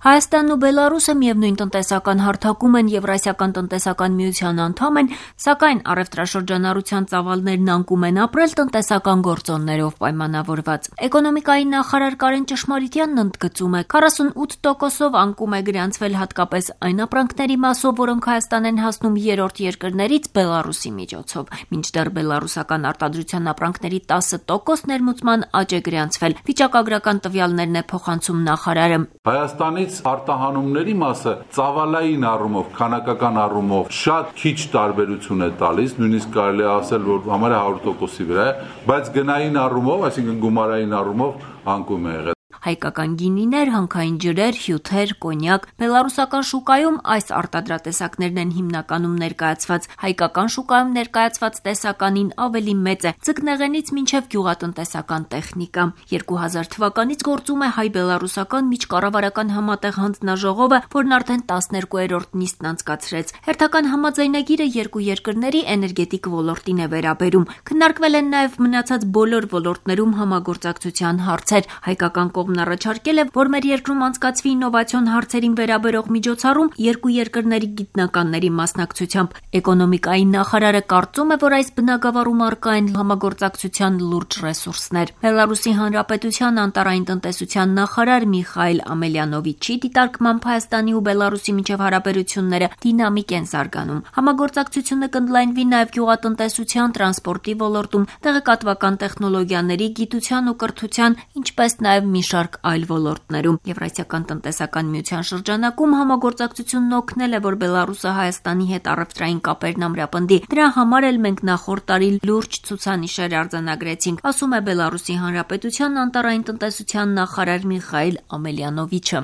Հայաստանն ու Բելարուսը միևնույն տնտեսական հարթակում են, Եվրասիական տնտեսական միության անդամ են, սակայն առևտրաշրջանառության ծավալներն անկում են ապրել տնտեսական գործոններով պայմանավորված։ Էկոնոմիկայի նախարար Կարեն Ճշմարիտյանն ընդգծում է, 48%-ով անկում է գրանցվել հատկապես այն ապրանքների մասով, որոնք Հայաստան են հասնում երրորդ երկրներից Բելարուսի միջոցով, մինչդեռ բելարուսական արտադրության ապրանքների 10% ներմուծման աճ է գրանցվել։ Վիճակագրական տվյալներն է փոխանցում նախարարը։ Հայաստանից արտահանումների մասը ծավալային առումով, քանակական առումով շատ քիչ տարբերություն է տալիս, նույնիսկ կարելի է ասել, որ համարյա 100%-ի վրա է, բայց գնային առումով, այսինքն գումարային առումով անկում է եղել։ Հայկական գինիներ, հանքային ջրեր, հյութեր, կոնյակ։ Բելարուսական շուկայում այս արտադրատեսակներն են հիմնականում ներկայացված։ Հայկական շուկայում ներկայացված տեսականին ավելի մեծ է ձկնեղենից մինչև գյուղատնտեսական տեխնիկա։ 2000 թվականից գործում է հայ-բելարուսական միջկառավարական համատեղ հանձնաժողովը, որն արդեն 12-րդ նիստն անցկացրեց։ Հերթական համաձայնագիրը երկու երկրների էներգետիկ ոլորտին է վերաբերում։ Քննարկվել են նաև մնացած բոլոր ոլորտներում համագործակցության հարցեր։ Հայկական կողմն առաջարկել է, որ մեր երկրում անցկացվի ինովացիոն հարցերին վերաբերող միջոցառում երկու երկրների գիտնականների մասնակցությամբ։ Էկոնոմիկայի նախարարը կարծում է, որ այս բնագավառում առկա են համագործակցության լուրջ ռեսուրսներ։ Բելարուսի Հանրապետության անտարային տնտեսության նախարար Միխայել Ամելյանովիչի դիտարկմամբ Հայաստանի ու Բելարուսի միջև հարաբերությունները դինամիկ են զարգանում։ Համագործակցությունը կընդլայնվի նաև գյուղատնտեսության, տրանսպորտի ոլորտում, տեղեկատվական տեխնոլոգիաների, գիտության ու կրթության, ինչպես նաև մի շարք այլ ոլորտներում։ Եվրասիական տնտեսական միության շրջանակում համագործակցությունն օգնել է, որ Բելարուսը Հայաստանի հետ առևտրային կապերն ամրապնդի։ Դրա համար էլ մենք նախորդ տարի լուրջ ցուցանիշեր արձանագրեցինք, ասում է Բելարուսի Հանրապետության անտարային տնտեսության նախարար Միխայել Ամելյանովիչը։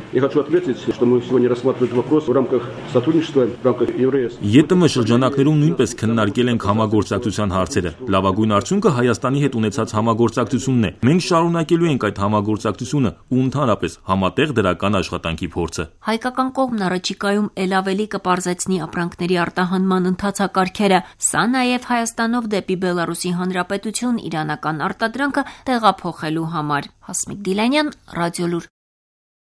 ԵՏՄ շրջանակներում նույնպես քննարկել ենք համագործակցության հարցերը։ Լավագույն արդյունքը Հայաստանի հետ ունեցած համագործակցությունն է։ Մենք շարունակելու ենք այդ համագործակցությունը ու ընդհանրապես համատեղ դրական աշխատանքի փորձը։ Հայկական կողմն առաջիկայում ել ավելի կպարզեցնի ապրանքների արտահանման ընթացակարգերը։ Սա նաև Հայաստանով դեպի Բելարուսի Հանրապետություն իրանական արտադրանքը տեղափոխելու համար։ Հասմիկ Դիլանյան, Ռադիոլուր։